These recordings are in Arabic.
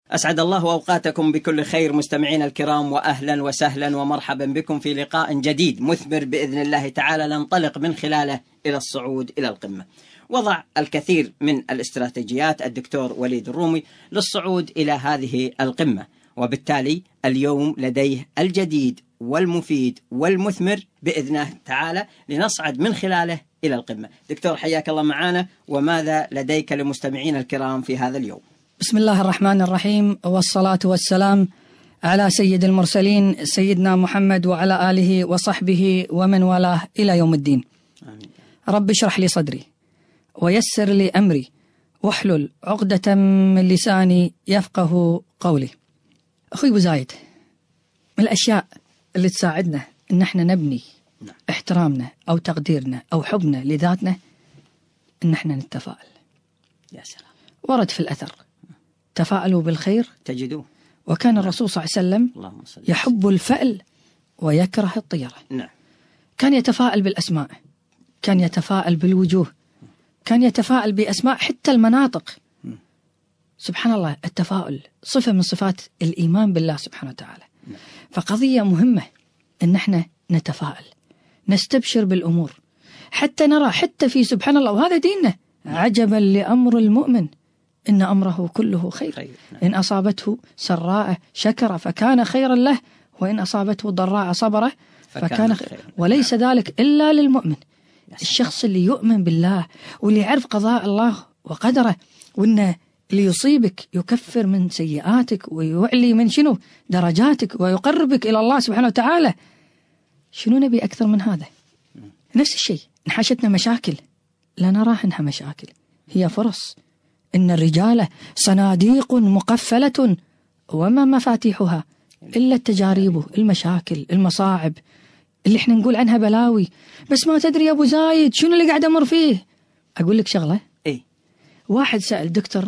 أسعد الله أوقاتكم بكل خير مستمعين الكرام، وأهلا وسهلا ومرحبا بكم في لقاء جديد مثمر بإذن الله تعالى ننطلق من خلاله إلى الصعود إلى القمة. وضع الكثير من الاستراتيجيات الدكتور وليد الرومي للصعود إلى هذه القمة، وبالتالي اليوم لديه الجديد والمفيد والمثمر بإذنه تعالى لنصعد من خلاله إلى القمة. دكتور حياك الله معنا، وماذا لديك لمستمعين الكرام في هذا اليوم؟ بسم الله الرحمن الرحيم، والصلاة والسلام على سيد المرسلين سيدنا محمد وعلى آله وصحبه ومن والاه إلى يوم الدين. آمين. رب اشرح لي صدري ويسر لي أمري واحلل عقدة من لساني يفقه قولي. أخوي بزايد، من الأشياء اللي تساعدنا إن احنا نبني احترامنا أو تقديرنا أو حبنا لذاتنا إن احنا نتفائل. يا سلام. ورد في الأثر: تفاءلوا بالخير تجدوه. وكان الرسول صلى الله عليه وسلم يحب الفأل ويكره الطيرة. نعم. كان يتفاءل بالأسماء، كان يتفاءل بالوجوه، كان يتفاءل بأسماء حتى المناطق. سبحان الله، التفاؤل صفة من صفات الإيمان بالله سبحانه وتعالى. فقضية مهمة إن احنا نتفاءل، نستبشر بالأمور، حتى نرى حتى في سبحان الله، وهذا ديننا: عجبا لأمر المؤمن إن أمره كله خير. إن أصابته سراء شكر فكان خيرا له، وإن أصابته ضراء صبر فكان خير. وليس ذلك إلا للمؤمن. الشخص اللي يؤمن بالله واللي يعرف قضاء الله وقدره، وإن اللي يصيبك يكفر من سيئاتك ويعلي من شنو درجاتك ويقربك إلى الله سبحانه وتعالى. شنو نبي أكثر من هذا؟ نفس الشيء، نحاشتنا مشاكل لا نراها إنها مشاكل، هي فرص. إن الرجال صناديق مقفلة وما مفاتيحها إلا التجارب، المشاكل، المصاعب اللي احنا نقول عنها بلاوي. بس ما تدري يا أبو زايد شنو اللي قاعد أمر فيه. أقول لك شغلة. إيه؟ واحد سأل دكتور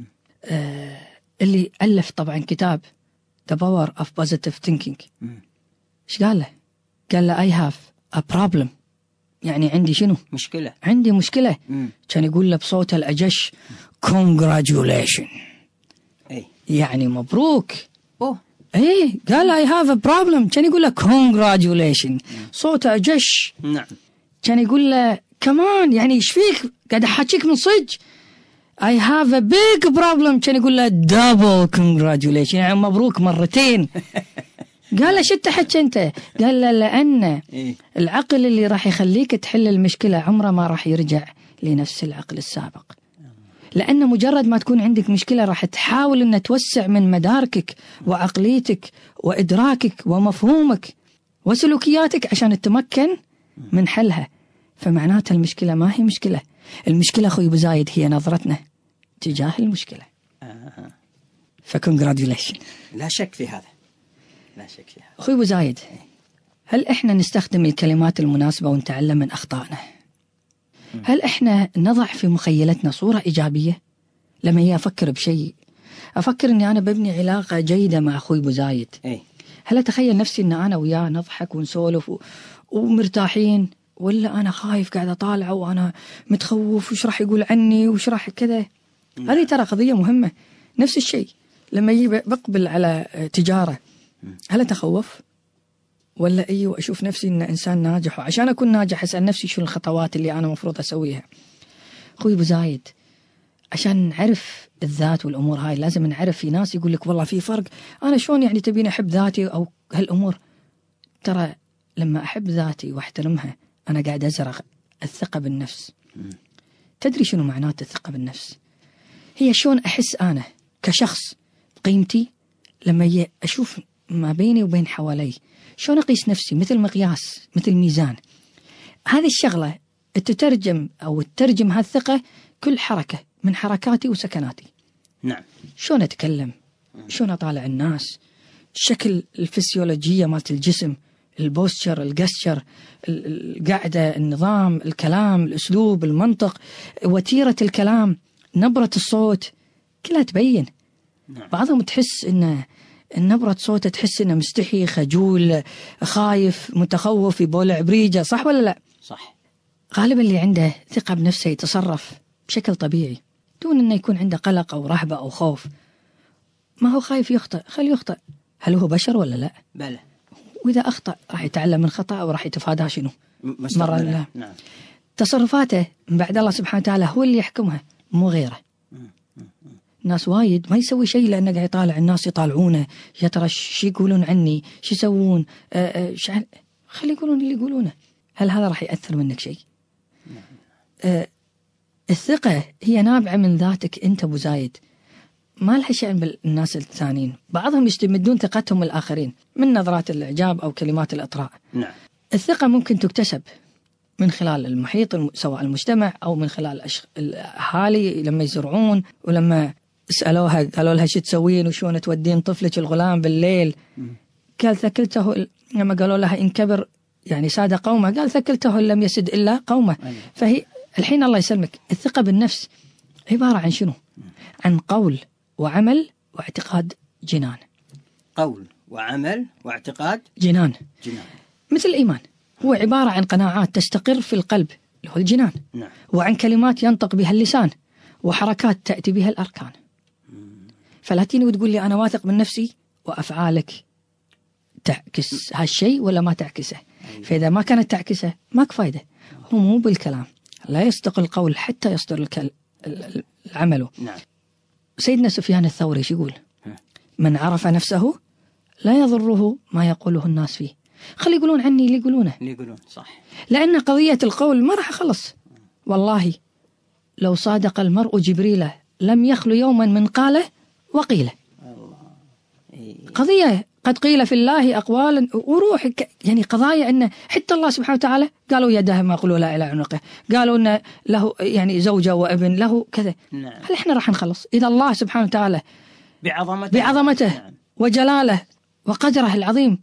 اللي ألف طبعا كتاب The Power of Positive Thinking. إيش قال له؟ قال له I have a problem، يعني عندي شنو؟ مشكلة. عندي مشكلة. كان يقول له بصوته الأجش congratulations، يعني مبروك. ايه، قال I have a problem، كان يقول له congratulations، صوته أجش. نعم. كان يقول له كمان يعني ايش فيك، قاعد احاكيك من صدق. I have a big problem، كان يقول له double congratulations، يعني مبروك مرتين. قال له شو تحكي انت؟ قال له لأن العقل اللي راح يخليك تحل المشكلة عمره ما راح يرجع لنفس العقل السابق. لأن مجرد ما تكون عندك مشكلة راح تحاول أن توسع من مداركك وعقليتك وإدراكك ومفهومك وسلوكياتك عشان تتمكن من حلها. فمعناتها المشكلة ما هي مشكلة، المشكلة أخوي بزايد هي نظرتنا تجاه المشكلة. فكونغراتيوليشن. لا شك في هذا، لا شك في هذا. أخوي بزايد، هل إحنا نستخدم الكلمات المناسبة ونتعلم من أخطائنا؟ هل إحنا نضع في مخيلتنا صورة إيجابية؟ لما هي أفكر بشيء، أفكر أني أنا ببني علاقة جيدة مع أخوي بزايد، هل أتخيل نفسي أن أنا وياه نضحك ونسولف ومرتاحين، ولا أنا خايف قاعد أطالعه وأنا متخوف وش راح يقول عني وش راح كذا؟ هذه ترى قضية مهمة. نفس الشيء لما يجي بقبل على تجارة، هل أتخوف ولا أيوة أشوف نفسي إن إنسان ناجح، وعشان أكون ناجح أسأل نفسي شو الخطوات اللي أنا مفروض أسويها؟ أخوي بزايد، عشان نعرف الذات والأمور هاي لازم نعرف. في ناس يقول لك والله في فرق، أنا شلون يعني تبيني أحب ذاتي أو هالأمور؟ ترى لما أحب ذاتي واحترمها أنا قاعد أزرع الثقة بالنفس. تدري شنو معنات الثقة بالنفس؟ هي شلون أحس أنا كشخص قيمتي لما أشوف ما بيني وبين حوالي، شلون أقيس نفسي مثل مقياس، مثل ميزان. هذه الشغلة تترجم أو تترجم هالثقة كل حركة من حركاتي وسكناتي. نعم. شلون أتكلم، شلون أطالع الناس، الشكل الفسيولوجية مالت الجسم، البوستشر، الجستشر، القعدة، النظام، الكلام، الأسلوب، المنطق، وتيرة الكلام، نبرة الصوت، كلها تبين. بعضهم تحس إن النبرة صوته تحس إنه مستحي، خجول، خايف، متخوف، يبولع بريجة، صح ولا لا؟ صح. غالبا اللي عنده ثقة بنفسه يتصرف بشكل طبيعي دون إنه يكون عنده قلق أو رهبة أو خوف. ما هو خايف يخطئ، خليه يخطئ. هل هو بشر ولا لا؟ بلى. وإذا أخطأ راح يتعلم من خطأ وراح يتفادى شنو؟ مستقبلا. نعم. تصرفاته من بعد الله سبحانه وتعالى هو اللي يحكمها مو غيره. ناس وايد ما يسوي شيء لأنه قاعد يطالع الناس يطالعونه، يا ترى شو يقولون عني، شو يسوون، خلي يقولون اللي يقولونه. هل هذا راح يأثر منك شيء؟ الثقة هي نابعة من ذاتك أنت أبو زايد، ما لها شأن بالناس الثانيين. بعضهم يستمدون ثقتهم من الآخرين من نظرات الإعجاب أو كلمات الإطراء. نعم. الثقة ممكن تكتسب من خلال المحيط، سواء المجتمع أو من خلال الأهالي لما يزرعون، ولما سألوها قالوا لها شو تسوين وشون تودين طفلك الغلام بالليل، قال ثكلته. لما قالوا لها إن كبر يعني ساد قومه، قال ثكلته لم يسد إلا قومه. فهي الحين الله يسلمك، الثقة بالنفس عبارة عن شنو؟ عن قول وعمل واعتقاد جنان. قول وعمل واعتقاد جنان. جنان. مثل الإيمان هو عبارة عن قناعات تستقر في القلب اللي هو الجنان. نعم. وعن كلمات ينطق بها اللسان وحركات تأتي بها الأركان. فلا تيني وتقول لي أنا واثق من نفسي وأفعالك تعكس هالشيء ولا ما تعكسه. فإذا ما كانت تعكسه ماك فايدة. هو مو بالكلام، لا يصدق القول حتى يصدر العمل. نعم. سيدنا سفيان الثوري يقول من عرف نفسه لا يضره ما يقوله الناس فيه. خلي يقولون عني اللي يقولونه، اللي يقولون صح. لأن قضية القول ما راح أخلص. والله لو صادق المرء جبريل لم يخلو يوما من قاله وقيله. قضية قد قيل في الله أقوالا وروح، يعني قضايا أن حتى الله سبحانه وتعالى قالوا يده ما قلوا لا إلى عنقه، قالوا أن له يعني زوجة وابن له كذا. نعم. هل إحنا راح نخلص إذا الله سبحانه وتعالى بعظمته نعم. وجلاله وقدره العظيم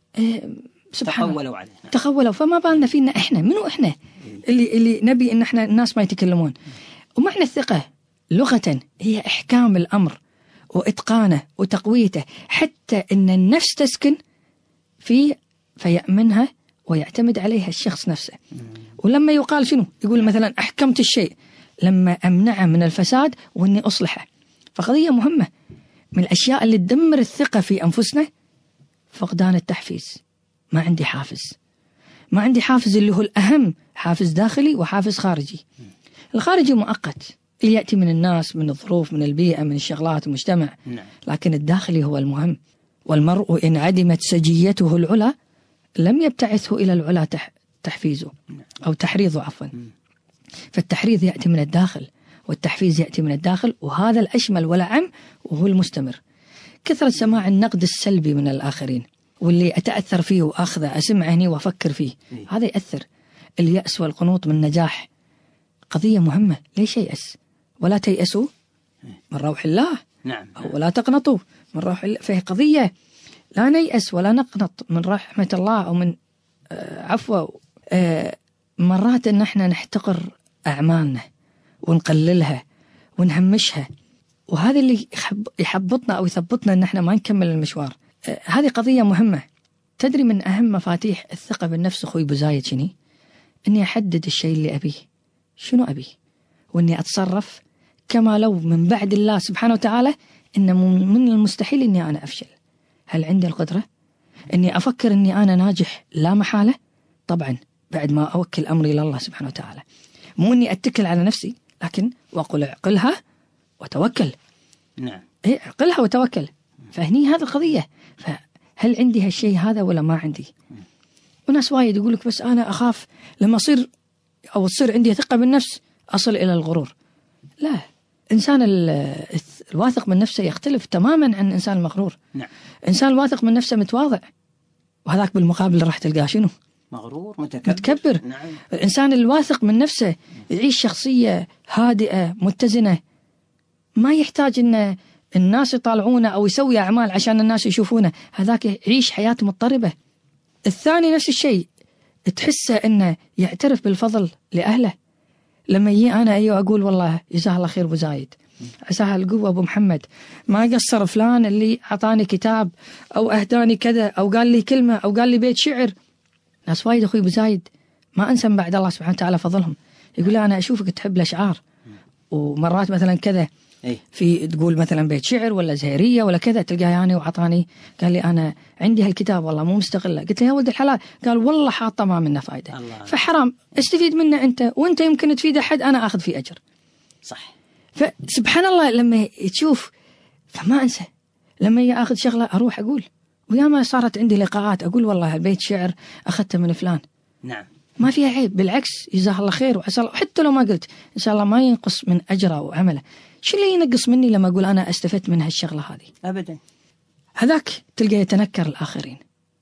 سبحانه تخولوا، فما بالنا فينا إحنا؟ منو إحنا اللي نبي إن إحنا الناس ما يتكلمون؟ ومعنى الثقة لغة هي إحكام الأمر وإتقانه وتقويته حتى أن النفس تسكن فيه فيأمنها ويعتمد عليها الشخص نفسه. ولما يقال شنو؟ يقول مثلا أحكمت الشيء لما أمنعه من الفساد وإني أصلحه. فقضية مهمة من الأشياء اللي تدمر الثقة في أنفسنا فقدان التحفيز. ما عندي حافز، ما عندي حافز اللي هو الأهم، حافز داخلي وحافز خارجي. الخارجي مؤقت اللي يأتي من الناس، من الظروف، من البيئة، من الشغلات، المجتمع. لكن الداخلي هو المهم. والمرء إن عدمت سجيته العلا لم يبتعثه إلى العلا تحفيزه أو تحريضه عفوا. فالتحريض يأتي من الداخل والتحفيز يأتي من الداخل، وهذا الأشمل والأعم وهو المستمر. كثرة سماع النقد السلبي من الآخرين واللي أتأثر فيه وأخذه أسمعه هني وأفكر فيه، هذا يأثر. اليأس والقنوط من نجاح قضية مهمة. ليش ييأس؟ ولا تيأسوا من روح الله. نعم. ولا تقنطوا من روح الله. فهي قضية لا نيأس ولا نقنط من رحمة الله أو من عفو. مرات إن احنا نحتقر أعمالنا ونقللها ونهمشها، وهذا اللي يحبطنا أو يثبطنا إن احنا ما نكمل المشوار. هذه قضية مهمة. تدري من أهم مفاتيح الثقة بالنفس أخوي بزايد شنو؟ إني أحدد الشيء اللي أبيه، شنو أبيه، وإني أتصرف كما لو من بعد الله سبحانه وتعالى إن من المستحيل إني أنا أفشل. هل عندي القدرة إني أفكر إني أنا ناجح لا محالة؟ طبعا بعد ما أوكل أمري إلى الله سبحانه وتعالى. مو إني أتكل على نفسي، لكن وأقول اعقلها وتوكل. نعم. إيه اعقلها وتوكل. فهني هذا القضية. فهل عندي هالشيء هذا ولا ما عندي؟ وناس وايد يقولك بس أنا أخاف لما أصير أو تصير عندي ثقة بالنفس أصل إلى الغرور. لا، إنسان الواثق من نفسه يختلف تماما عن إنسان المغرور. نعم. إنسان الواثق من نفسه متواضع، وهذاك بالمقابل راح تلقاه شنو؟ مغرور متكبر. نعم. الإنسان الواثق من نفسه يعيش شخصية هادئة متزنة، ما يحتاج إن الناس يطالعونه أو يسوي أعمال عشان الناس يشوفونه. هذاك يعيش حياة مضطربة. الثاني نفس الشيء، تحسه إنه يعترف بالفضل لأهله. لما يجي أنا أيوة أقول والله جزاه الله خير أبو زايد، عساها القوة أبو محمد، ما قصر فلان اللي أعطاني كتاب أو أهداني كذا أو قال لي كلمة أو قال لي بيت شعر. ناس وايد أخوي أبو زايد ما أنسى بعد الله سبحانه وتعالى فضلهم. يقول لي أنا أشوفك تحب الأشعار ومرات مثلا كذا في تقول مثلا بيت شعر ولا زهيرية ولا كذا، تلقاه يعني وعطاني قال لي أنا عندي هالكتاب والله مو مستغله. قلت له يا ولد الحلال، قال والله حاطه ما منه فائدة الله. فحرام استفيد منه أنت، وأنت يمكن تفيد أحد أنا أخذ فيه أجر. صح. فسبحان الله لما تشوف، فما أنسى لما أخذ شغلة أروح أقول، وياما صارت عندي لقاءات أقول والله البيت شعر أخذته من فلان. نعم. ما فيها عيب، بالعكس جزاه الله خير، وعسى الله حتى لو ما قلت إن شاء الله ما ينقص من أجره وعمله. شو اللي ينقص مني لما أقول أنا استفدت من هالشغلة هذه؟ أبدا. هذاك تلقى يتنكر الآخرين،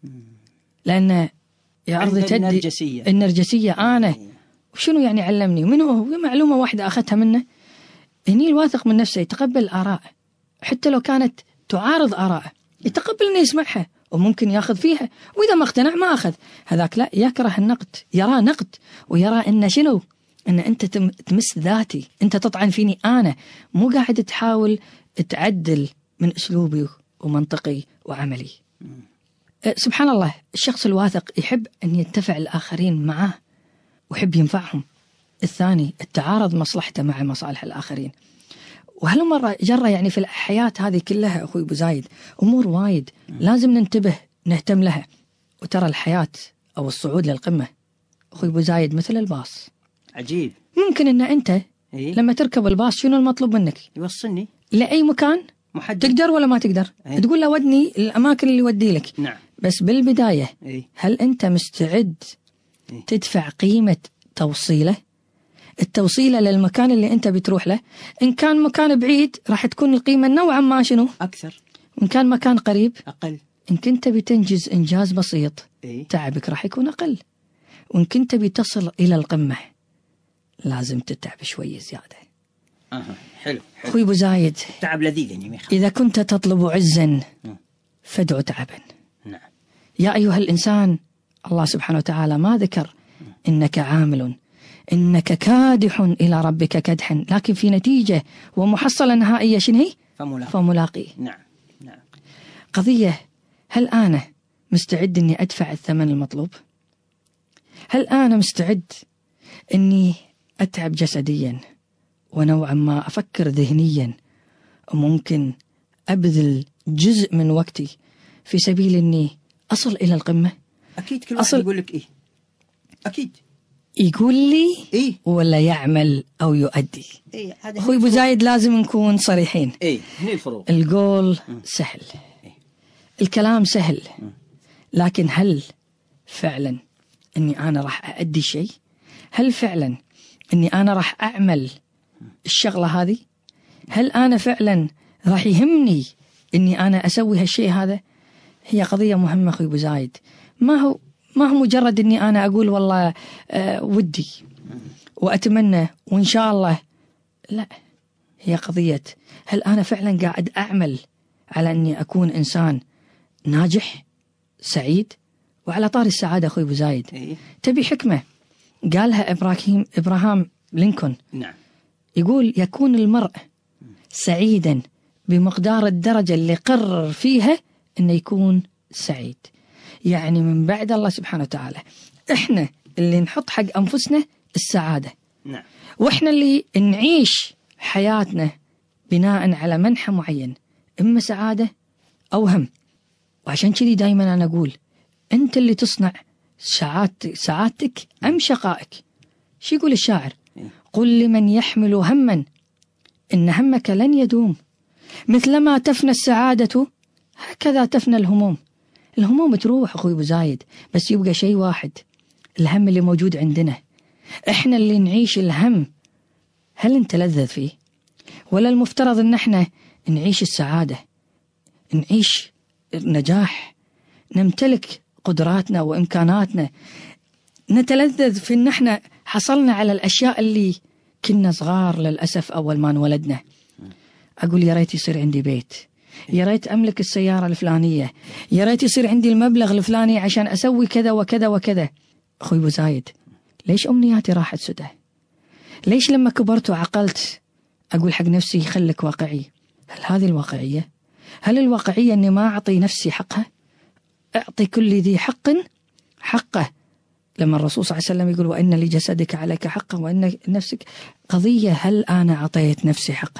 لأن يا أرض تدي النرجسية أنا وشنو يعني علمني منه هو معلومة واحدة أخذتها منه. هني الواثق من نفسه يتقبل آراء حتى لو كانت تعارض آراءه، يتقبل إنه يسمعها وممكن ياخذ فيها، وإذا ما اقتنع ما أخذ. هذاك لا، يكره النقد، يرى نقد ويرى إن شنو، إن أنت تمس ذاتي، أنت تطعن فيني أنا، مو قاعد تحاول تعدل من أسلوبي ومنطقي وعملي. سبحان الله، الشخص الواثق يحب أن ينتفع الآخرين معه ويحب ينفعهم. الثاني التعارض مصلحته مع مصالح الآخرين. وهل مرة جرى يعني في الحياة هذه كلها أخوي أبو زايد أمور وايد لازم ننتبه نهتم لها. وترى الحياة أو الصعود للقمة أخوي أبو زايد مثل الباص. عجيب. ممكن أن أنت لما تركب الباص شنو المطلوب منك؟ يوصلني لأي مكان محدد. تقدر ولا ما تقدر؟ تقول له ودني الأماكن اللي يودي لك. نعم. بس بالبداية هل أنت مستعد تدفع قيمة توصيله؟ التوصيله للمكان اللي أنت بتروح له. إن كان مكان بعيد راح تكون القيمة نوعا ما شنو؟ أكثر. إن كان مكان قريب أقل. إن كنت بتنجز إنجاز بسيط تعبك راح يكون أقل. وإن كنت بتصل إلى القمة لازم تتعب شوي زيادة. حلو. أخوي أبو زايد، تعب لذيذ يعني إذا كنت تطلب عزا فادع تعبا. نعم. يا أيها الإنسان، الله سبحانه وتعالى ما ذكر إنك عامل، إنك كادح إلى ربك كدحا، لكن في نتيجة ومحصلة نهائية شنو هي؟ فملاقيه. نعم. قضية، هل أنا مستعد إني أدفع الثمن المطلوب؟ هل أنا مستعد إني أتعب جسديا ونوعا ما أفكر ذهنيا، وممكن أبذل جزء من وقتي في سبيل إني أصل إلى القمة؟ أكيد كل واحد يقول لك أكيد يقول لي ولا يعمل أو يؤدي. أخوي أبو زايد لازم نكون صريحين. هني الفروق. القول سهل، الكلام سهل، لكن هل فعلا أني أنا راح أؤدي شيء؟ هل فعلا أني أنا راح أعمل الشغلة هذه؟ هل أنا فعلا راح يهمني أني أنا أسوي هالشيء هذا؟ هي قضية مهمة أخوي أبو زايد. ما هو مجرد أني أنا أقول والله ودي وأتمنى وإن شاء الله. لا، هي قضية هل أنا فعلا قاعد أعمل على أني أكون إنسان ناجح سعيد. وعلى طار السعادة أخوي أبو زايد، تبي حكمة قالها إبراهام لينكولن. نعم. يقول يكون المرء سعيدا بمقدار الدرجة اللي قرر فيها أنه يكون سعيد. يعني من بعد الله سبحانه وتعالى إحنا اللي نحط حق أنفسنا السعادة. نعم. وإحنا اللي نعيش حياتنا بناء على منحى معين، إما سعادة أو هم. وعشان كذي دايما أنا أقول أنت اللي تصنع سعادتك أم شقائك. شو يقول الشاعر؟ قل لمن يحمل هما إن همك لن يدوم، مثلما تفنى السعادة هكذا تفنى الهموم. الهموم تروح أخوي أبو زايد، بس يبقى شيء واحد، الهم اللي موجود عندنا. إحنا اللي نعيش الهم، هل نتلذذ فيه؟ ولا المفترض إن إحنا نعيش السعادة، نعيش النجاح، نمتلك قدراتنا وإمكاناتنا، نتلذذ في إن إحنا حصلنا على الأشياء اللي كنا صغار للأسف أول ما انولدنا. أقول يا ريت يصير عندي بيت، يا ريت أملك السيارة الفلانية، يا ريت يصير عندي المبلغ الفلاني عشان أسوي كذا وكذا وكذا. أخوي أبو زايد، ليش أمنياتي راحت سدى؟ ليش لما كبرت وعقلت أقول حق نفسي خلك واقعي؟ هل هذه الواقعية؟ هل الواقعية أني ما أعطي نفسي حقها؟ أعطي كل ذي حق حقه. لما الرسول صلى الله عليه وسلم يقول وإن لجسدك عليك حقا وإن نفسك، قضية هل أنا أعطيت نفسي حقها؟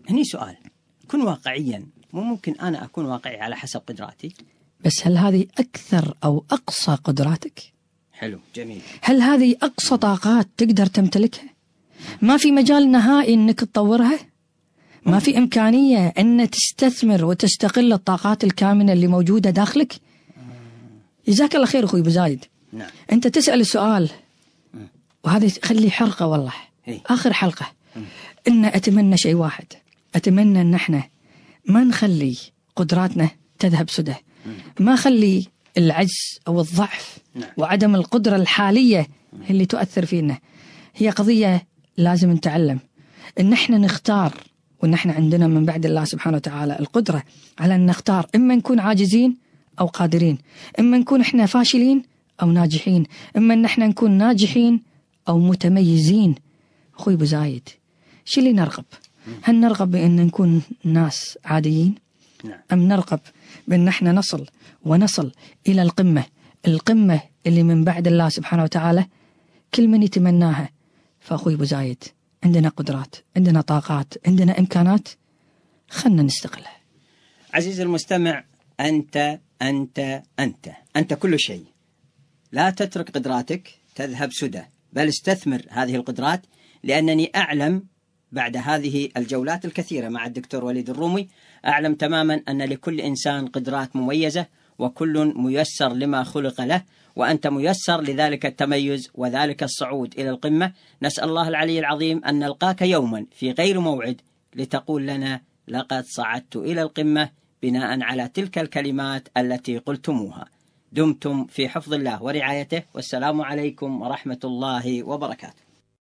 هني سؤال، كن واقعيا، مو ممكن أنا أكون واقعي على حسب قدراتي؟ بس هل هذه أكثر أو أقصى قدراتك؟ حلو، جميل. هل هذه أقصى طاقات تقدر تمتلكها؟ ما في مجال نهائي أنك تطورها؟ ما في إمكانية أن تستثمر وتستقل الطاقات الكامنة اللي موجودة داخلك؟ جزاك الله خير أخوي بزايد. نعم. أنت تسأل السؤال، وهذا خلي حلقة والله، آخر حلقة، إن أتمنى شيء واحد، أتمنى أن احنا ما نخلي قدراتنا تذهب سدى، ما خلي العجز أو الضعف وعدم القدرة الحالية اللي تؤثر فينا. هي قضية لازم نتعلم إن احنا نختار، وإن احنا عندنا من بعد الله سبحانه وتعالى القدرة على أن نختار، إما نكون عاجزين أو قادرين، إما نكون احنا فاشلين أو ناجحين، إما أن احنا نكون ناجحين أو متميزين. أخوي بزايد، شو اللي نرغب؟ هل نرغب بأن نكون ناس عاديين؟ أم نرغب بأن احنا نصل إلى القمة اللي من بعد الله سبحانه وتعالى كل من يتمناها؟ فأخوي بزايد، عندنا قدرات، عندنا طاقات، عندنا إمكانات، خلنا نستغلها. عزيزي المستمع، أنت كل شيء. لا تترك قدراتك تذهب سدى، بل استثمر هذه القدرات، لأنني أعلم بعد هذه الجولات الكثيرة مع الدكتور وليد الرومي، أعلم تماما أن لكل إنسان قدرات مميزة، وكل ميسر لما خلق له، وأنت ميسر لذلك التميز وذلك الصعود إلى القمة. نسأل الله العلي العظيم أن نلقاك يوما في غير موعد لتقول لنا لقد صعدت إلى القمة بناء على تلك الكلمات التي قلتموها. دمتم في حفظ الله ورعايته، والسلام عليكم ورحمة الله وبركاته.